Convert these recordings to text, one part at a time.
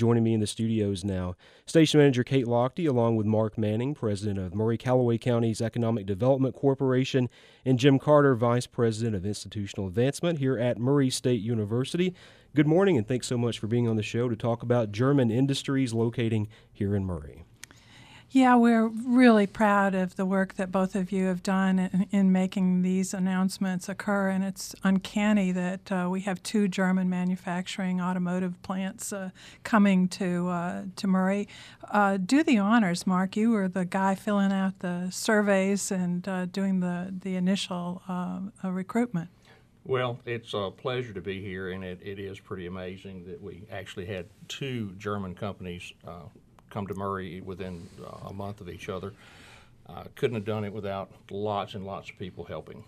Joining me in the studios now, Station Manager Kate Lochte, along with Mark Manning, President of Murray-Callaway County's Economic Development Corporation, and Jim Carter, Vice President of Institutional Advancement here at Murray State University. Good morning, and thanks so much for being on the show to talk about German industries locating here in Murray. Yeah, we're really proud of the work that both of you have done in making these announcements occur, and it's uncanny that we have two German manufacturing automotive plants coming to Murray. Do the honors, Mark. You were the guy filling out the surveys and doing the initial recruitment. Well, it's a pleasure to be here, and it is pretty amazing that we actually had two German companies come to Murray within a month of each other. Couldn't have done it without lots and lots of people helping.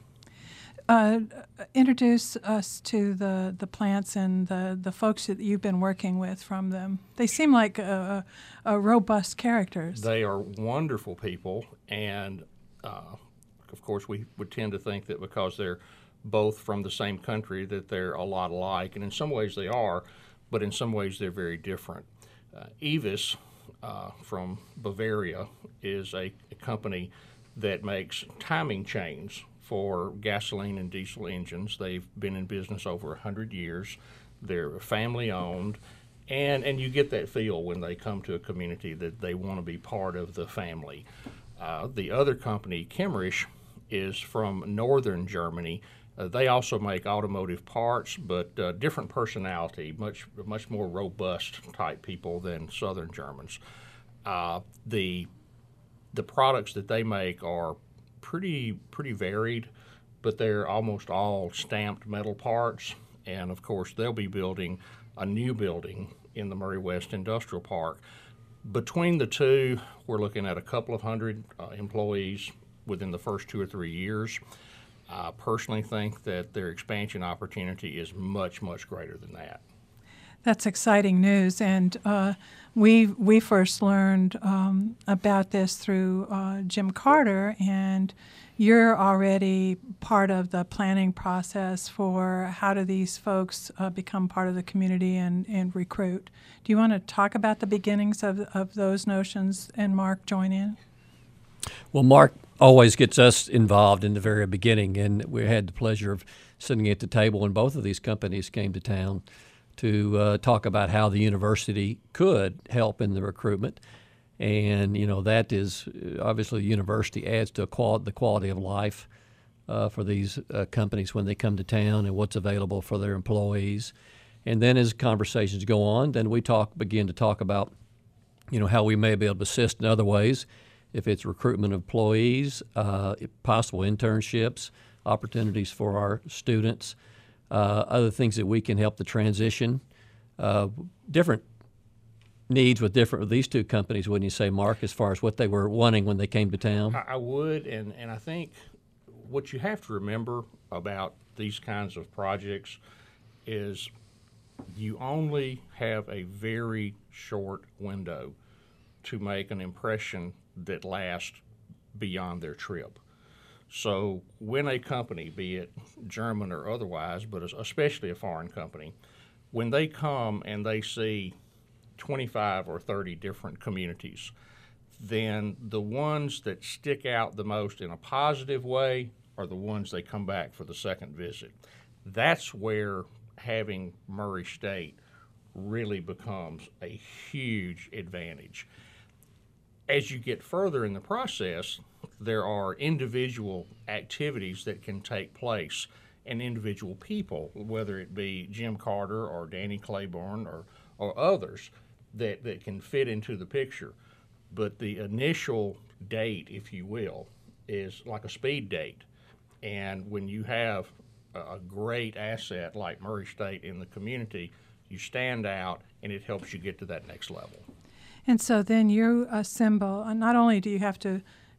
Introduce us to the plants and the folks that you've been working with from them. They seem like robust characters. They are wonderful people, and of course we would tend to think that because they're both from the same country that they're a lot alike, and in some ways they are, but in some ways they're very different. Evis from Bavaria is a company that makes timing chains for gasoline and diesel engines. They've been in business over 100 years. They're family owned, and you get that feel when they come to a community that they want to be part of the family. The other company, Kemmerich, is from northern Germany. They also make automotive parts, but different personality, much more robust type people than Southern Germans. The products that they make are pretty varied, but they're almost all stamped metal parts. And of course, they'll be building a new building in the Murray West Industrial Park. Between the two, we're looking at a couple of hundred employees within the first 2 or 3 years. I personally think that their expansion opportunity is much greater than that. That's exciting news, and we first learned about this through Jim Carter, and you're already part of the planning process for how do these folks become part of the community and recruit. Do you want to talk about the beginnings of those notions, and Mark join in? Well, Mark always gets us involved in the very beginning, and we had the pleasure of sitting at the table when both of these companies came to town to talk about how the university could help in the recruitment. And, that is obviously the university adds to the quality of life for these companies when they come to town and what's available for their employees. And then as conversations go on, then we begin to talk about, how we may be able to assist in other ways. If it's recruitment of employees, possible internships, opportunities for our students, other things that we can help the transition, different needs with these two companies, wouldn't you say, Mark, as far as what they were wanting when they came to town? I would, and I think what you have to remember about these kinds of projects is you only have a very short window to make an impression that lasts beyond their trip. So when a company, be it German or otherwise, but especially a foreign company, when they come and they see 25 or 30 different communities, then the ones that stick out the most in a positive way are the ones they come back for the second visit. That's where having Murray State really becomes a huge advantage. As you get further in the process, there are individual activities that can take place and individual people, whether it be Jim Carter or Danny Claiborne or others that can fit into the picture. But the initial date, if you will, is like a speed date. And when you have a great asset like Murray State in the community, you stand out and it helps you get to that next level. And so then you assemble. Not only do you have to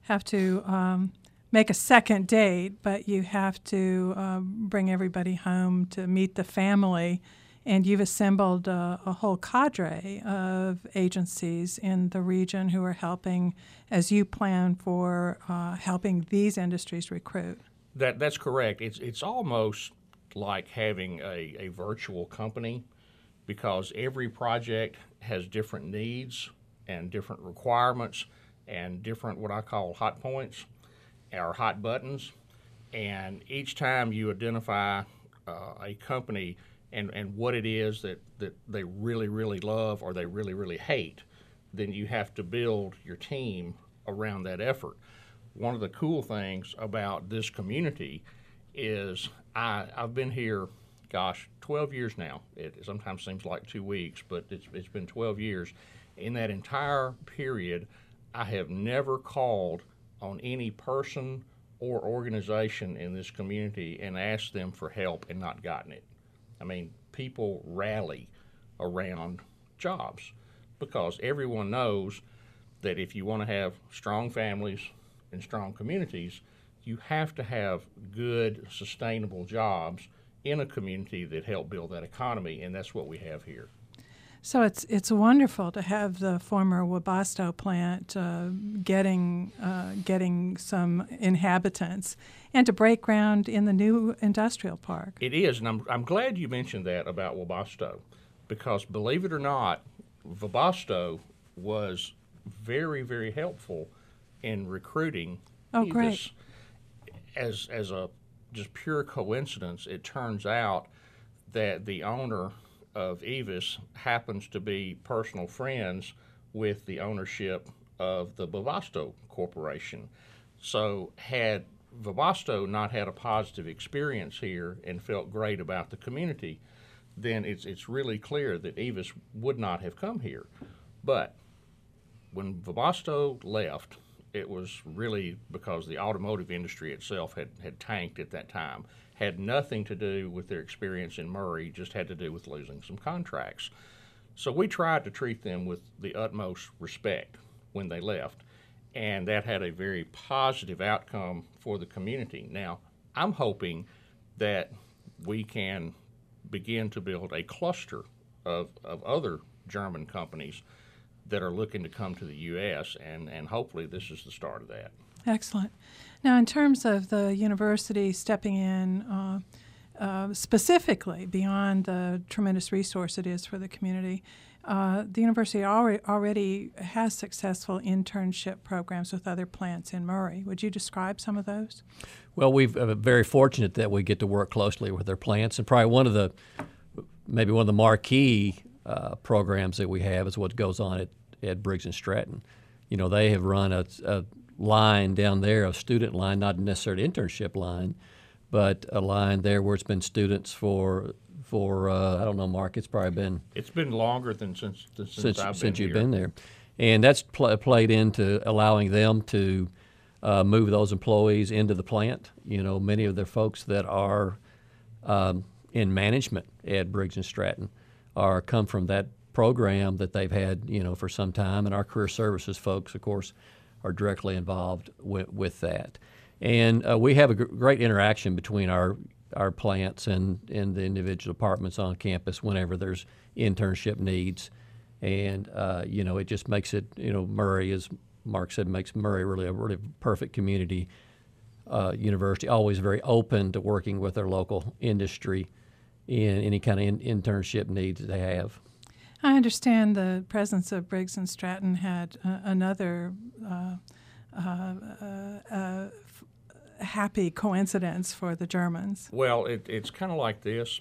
make a second date, but you have to bring everybody home to meet the family, and you've assembled a whole cadre of agencies in the region who are helping as you plan for helping these industries recruit. That's correct. It's almost like having a virtual company because every project has different needs and different requirements and different what I call hot points or hot buttons. And each time you identify a company and what it is that they really, really love or they really, really hate, then you have to build your team around that effort. One of the cool things about this community is I've been here, 12 years now. It sometimes seems like 2 weeks, but it's been 12 years. In that entire period, I have never called on any person or organization in this community and asked them for help and not gotten it. I mean, people rally around jobs because everyone knows that if you want to have strong families and strong communities, you have to have good, sustainable jobs in a community that help build that economy, and that's what we have here. So it's wonderful to have the former Webasto plant getting some inhabitants and to break ground in the new industrial park. It is, and I'm glad you mentioned that about Webasto, because believe it or not, Webasto was very, very helpful in recruiting. Oh, great. As a just pure coincidence, it turns out that the owner of Evis happens to be personal friends with the ownership of the Webasto Corporation. So had Webasto not had a positive experience here and felt great about the community, then it's really clear that Evis would not have come here. But when Webasto left, it was really because the automotive industry itself had tanked at that time. Had nothing to do with their experience in Murray, just had to do with losing some contracts. So we tried to treat them with the utmost respect when they left, and that had a very positive outcome for the community. Now, I'm hoping that we can begin to build a cluster of other German companies that are looking to come to the U.S., and hopefully this is the start of that. Excellent. Now, in terms of the university stepping in specifically beyond the tremendous resource it is for the community, the university already has successful internship programs with other plants in Murray. Would you describe some of those? Well, we're very fortunate that we get to work closely with their plants, and probably one of the marquee programs that we have is what goes on at Briggs & Stratton. You know, they have run a line down there, a student line, not necessarily an internship line, but a line there where it's been students for I don't know, Mark, it's been longer than since you've been there. And that's played into allowing them to move those employees into the plant. You know, many of their folks that are in management at Briggs & Stratton come from that program that they've had, you know, for some time, and our career services folks, of course, are directly involved with that. And we have a great interaction between our plants and the individual departments on campus whenever there's internship needs. And, you know, it just makes it, you know, Murray, as Mark said, makes Murray really a really perfect community university, always very open to working with their local industry in any kind of internship needs that they have. I understand the presence of Briggs & Stratton had another happy coincidence for the Germans. Well, it's kind of like this.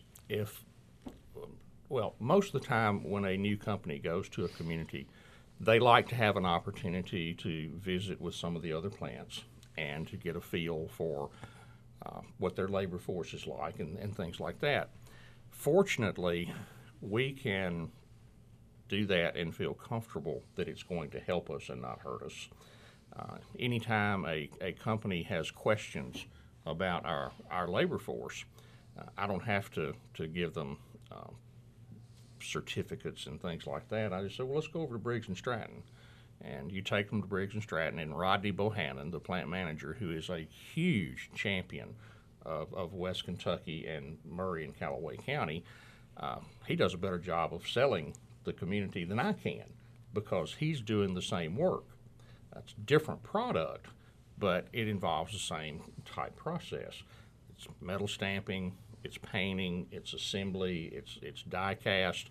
Most of the time when a new company goes to a community, they like to have an opportunity to visit with some of the other plants and to get a feel for what their labor force is like and things like that. Fortunately, we can do that and feel comfortable that it's going to help us and not hurt us. Anytime a company has questions about our labor force, I don't have to give them certificates and things like that. I just say, well, let's go over to Briggs & Stratton. And you take them to Briggs & Stratton, and Rodney Bohannon, the plant manager, who is a huge champion of West Kentucky and Murray and Callaway County, he does a better job of selling the community than I can because he's doing the same work. That's a different product, but it involves the same type process. It's metal stamping, it's painting, it's assembly, it's die cast,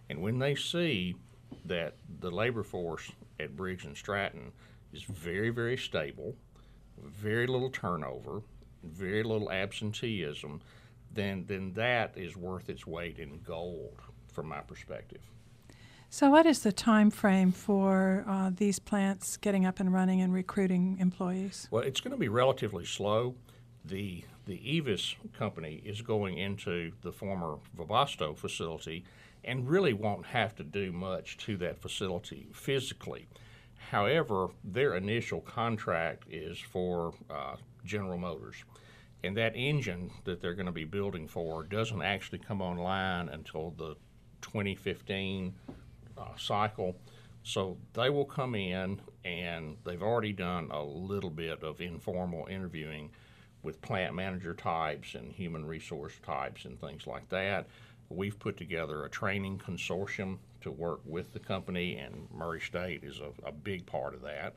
And when they see that the labor force at Briggs and Stratton is very, very stable, very little turnover, very little absenteeism, then that is worth its weight in gold from my perspective. So what is the time frame for these plants getting up and running and recruiting employees? Well, it's going to be relatively slow. The Evis company is going into the former Vabasto facility and really won't have to do much to that facility physically. However, their initial contract is for General Motors. And that engine that they're going to be building for doesn't actually come online until the 2015 cycle. So they will come in, and they've already done a little bit of informal interviewing with plant manager types and human resource types and things like that. We've put together a training consortium to work with the company, and Murray State is a big part of that.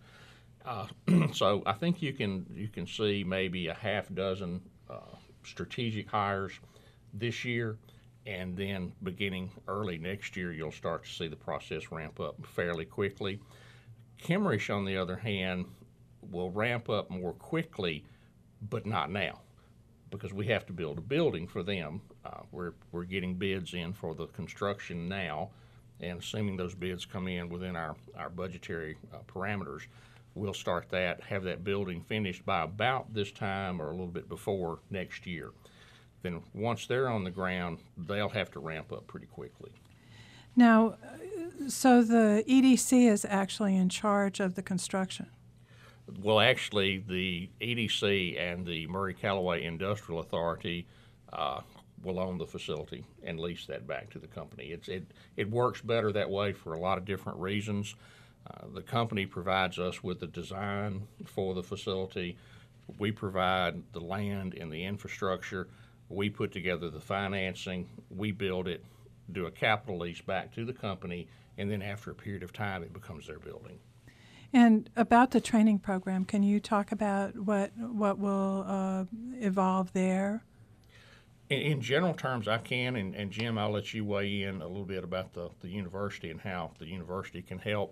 So I think you can see maybe a half dozen strategic hires this year, and then beginning early next year, you'll start to see the process ramp up fairly quickly. Kemmerish, on the other hand, will ramp up more quickly, but not now, because we have to build a building for them. We're getting bids in for the construction now, and assuming those bids come in within our budgetary parameters, we'll start that, have that building finished by about this time or a little bit before next year. Then once they're on the ground, they'll have to ramp up pretty quickly. Now, so the EDC is actually in charge of the construction? Well, actually, the EDC and the Murray Callaway Industrial Authority will own the facility and lease that back to the company. It works better that way for a lot of different reasons. The company provides us with the design for the facility. We provide the land and the infrastructure. We put together the financing. We build it, do a capital lease back to the company, and then after a period of time, it becomes their building. And about the training program, can you talk about what will evolve there? In general terms, I can, and Jim, I'll let you weigh in a little bit about the university and how the university can help.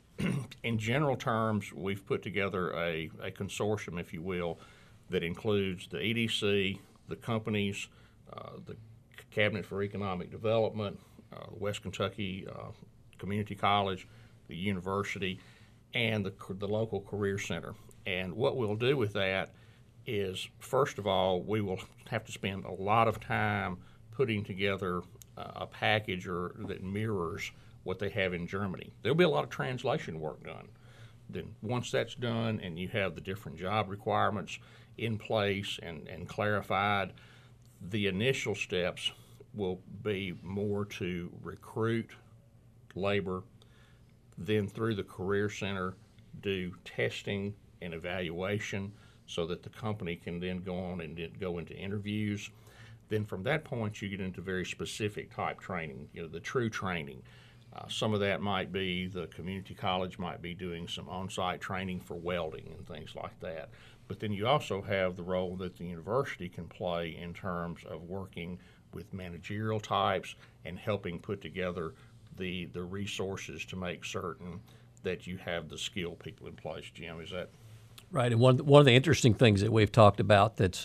In general terms, we've put together a consortium, if you will, that includes the EDC, the companies, the Cabinet for Economic Development, West Kentucky Community College, the university, and the local career center. And what we'll do with that is, first of all, we will have to spend a lot of time putting together a package that mirrors what they have in Germany. There'll be a lot of translation work done. Then once that's done and you have the different job requirements in place and clarified, the initial steps will be more to recruit labor, then through the Career Center do testing and evaluation so that the company can then go on and go into interviews. Then from that point you get into very specific type training, the true training. Some of that might be the community college might be doing some on-site training for welding and things like that. But then you also have the role that the university can play in terms of working with managerial types and helping put together the resources to make certain that you have the skilled people in place. Jim, is that right? And one of the interesting things that we've talked about that's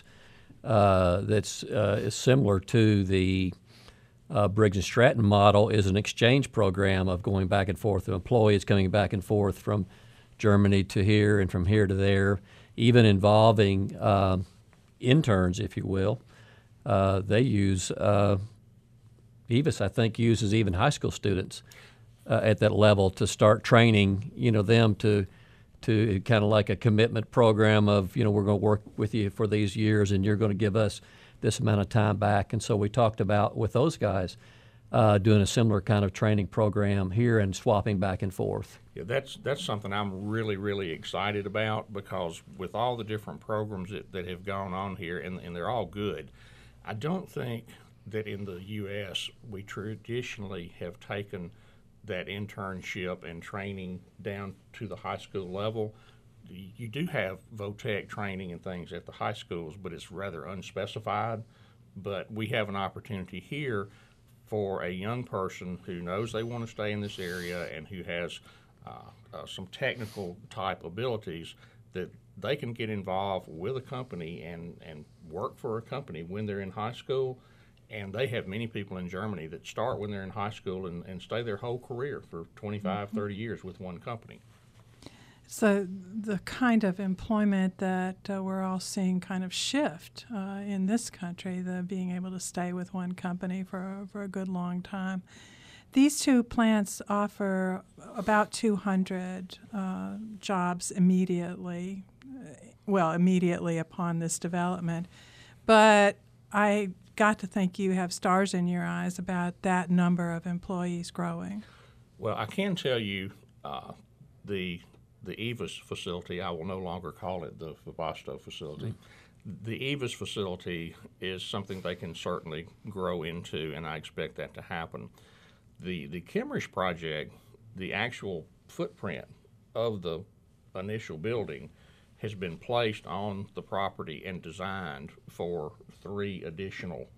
is similar to the Briggs and Stratton model is an exchange program of going back and forth of employees coming back and forth from Germany to here and from here to there, even involving interns, if you will. They use Evis, I think, uses even high school students at that level to start training, them to kind of like a commitment program of, we're going to work with you for these years and you're going to give us this amount of time back. And so we talked about with those guys doing a similar kind of training program here and swapping back and forth. Yeah, that's something I'm really, really excited about, because with all the different programs that have gone on here, and they're all good, I don't think that in the U.S. we traditionally have taken that internship and training down to the high school level. You do have VOTEC training and things at the high schools, but it's rather unspecified. But we have an opportunity here for a young person who knows they want to stay in this area and who has some technical type abilities, that they can get involved with a company and work for a company when they're in high school. And they have many people in Germany that start when they're in high school and stay their whole career for 25, 30 years with one company. So the kind of employment that we're all seeing kind of shift in this country, the being able to stay with one company for a good long time. These two plants offer about 200 jobs immediately, immediately upon this development. But I got to think you have stars in your eyes about that number of employees growing. Well, I can tell you the EVIS facility, I will no longer call it the Webasto facility. The EVIS facility is something they can certainly grow into, and I expect that to happen. The Kimmerish project, the actual footprint of the initial building has been placed on the property and designed for 3 additional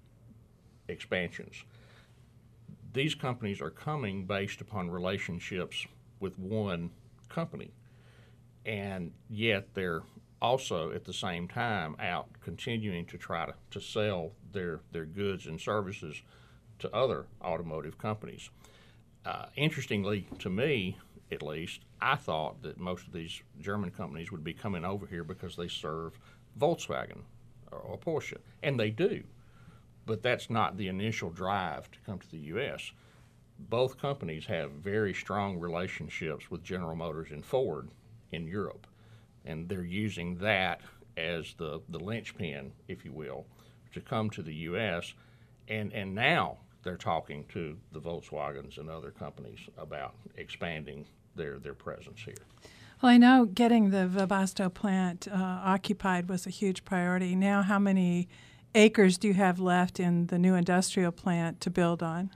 expansions. These companies are coming based upon relationships with one company, and yet they're also at the same time out continuing to try to sell their goods and services to other automotive companies. Interestingly, to me at least, I thought that most of these German companies would be coming over here because they serve Volkswagen or Porsche, and they do, but that's not the initial drive to come to the U.S. Both companies have very strong relationships with General Motors and Ford in Europe, and they're using that as the linchpin, if you will, to come to the U.S., and now they're talking to the Volkswagens and other companies about expanding their presence here. Well, I know getting the Webasto plant occupied was a huge priority. Now, how many acres do you have left in the new industrial plant to build on?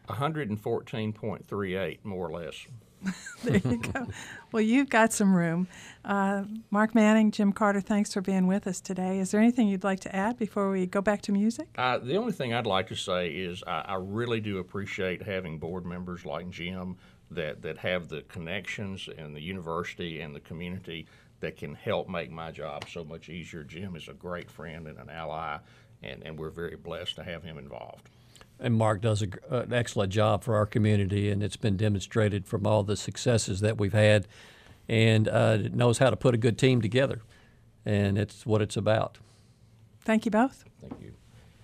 114.38, more or less. There you go. Well, you've got some room. Mark Manning, Jim Carter, thanks for being with us today. Is there anything you'd like to add before we go back to music? The only thing I'd like to say is I really do appreciate having board members like Jim that have the connections and the university and the community that can help make my job so much easier. Jim is a great friend and an ally, and we're very blessed to have him involved. And Mark does an excellent job for our community, and it's been demonstrated from all the successes that we've had, and knows how to put a good team together, and it's what it's about. Thank you both. Thank you.